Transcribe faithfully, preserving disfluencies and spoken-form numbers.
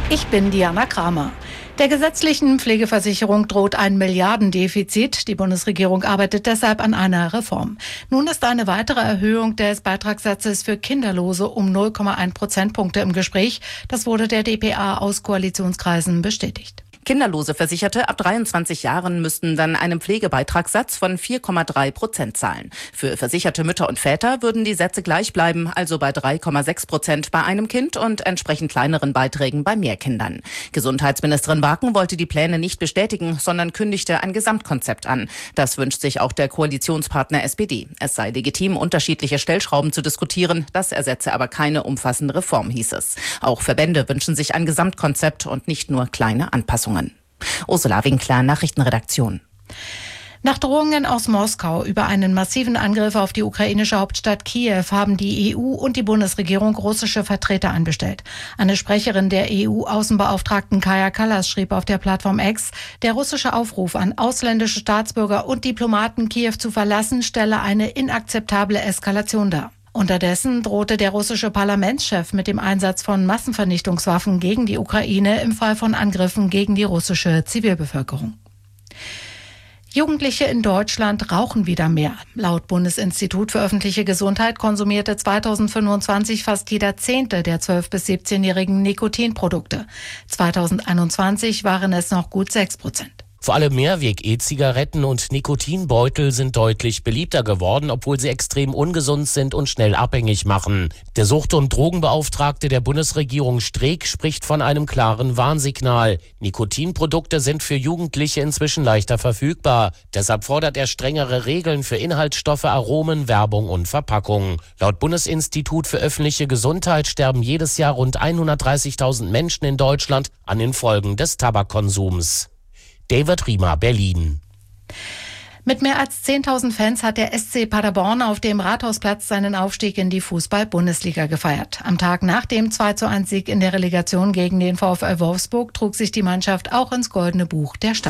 Ich bin Diana Kramer. Der gesetzlichen Pflegeversicherung droht ein Milliardendefizit. Die Bundesregierung arbeitet deshalb an einer Reform. Nun ist eine weitere Erhöhung des Beitragssatzes für Kinderlose um null Komma eins Prozentpunkte im Gespräch. Das wurde der D P A aus Koalitionskreisen bestätigt. Kinderlose Versicherte ab dreiundzwanzig Jahren müssten dann einen Pflegebeitragssatz von vier Komma drei Prozent zahlen. Für versicherte Mütter und Väter würden die Sätze gleich bleiben, also bei drei Komma sechs Prozent bei einem Kind und entsprechend kleineren Beiträgen bei mehr Kindern. Gesundheitsministerin Barken wollte die Pläne nicht bestätigen, sondern kündigte ein Gesamtkonzept an. Das wünscht sich auch der Koalitionspartner S P D. Es sei legitim, unterschiedliche Stellschrauben zu diskutieren. Das ersetze aber keine umfassende Reform, hieß es. Auch Verbände wünschen sich ein Gesamtkonzept und nicht nur kleine Anpassungen. Ursula Winkler, Nachrichtenredaktion. Nach Drohungen aus Moskau über einen massiven Angriff auf die ukrainische Hauptstadt Kiew haben die E U und die Bundesregierung russische Vertreter anbestellt. Eine Sprecherin der E U-Außenbeauftragten Kaja Kallas schrieb auf der Plattform X, der russische Aufruf an ausländische Staatsbürger und Diplomaten, Kiew zu verlassen, stelle eine inakzeptable Eskalation dar. Unterdessen drohte der russische Parlamentschef mit dem Einsatz von Massenvernichtungswaffen gegen die Ukraine im Fall von Angriffen gegen die russische Zivilbevölkerung. Jugendliche in Deutschland rauchen wieder mehr. Laut Bundesinstitut für öffentliche Gesundheit konsumierte zweitausendfünfundzwanzig fast jeder Zehnte der zwölf- bis siebzehnjährigen Nikotinprodukte. zweitausendeinundzwanzig waren es noch gut sechs Prozent. Vor allem Mehrweg-E-Zigaretten und Nikotinbeutel sind deutlich beliebter geworden, obwohl sie extrem ungesund sind und schnell abhängig machen. Der Sucht- und Drogenbeauftragte der Bundesregierung Streeck spricht von einem klaren Warnsignal. Nikotinprodukte sind für Jugendliche inzwischen leichter verfügbar. Deshalb fordert er strengere Regeln für Inhaltsstoffe, Aromen, Werbung und Verpackung. Laut Bundesinstitut für öffentliche Gesundheit sterben jedes Jahr rund hundertdreißigtausend Menschen in Deutschland an den Folgen des Tabakkonsums. David Riemer, Berlin. Mit mehr als zehntausend Fans hat der S C Paderborn auf dem Rathausplatz seinen Aufstieg in die Fußball-Bundesliga gefeiert. Am Tag nach dem zwei zu eins Sieg in der Relegation gegen den VfL Wolfsburg trug sich die Mannschaft auch ins Goldene Buch der Stadt.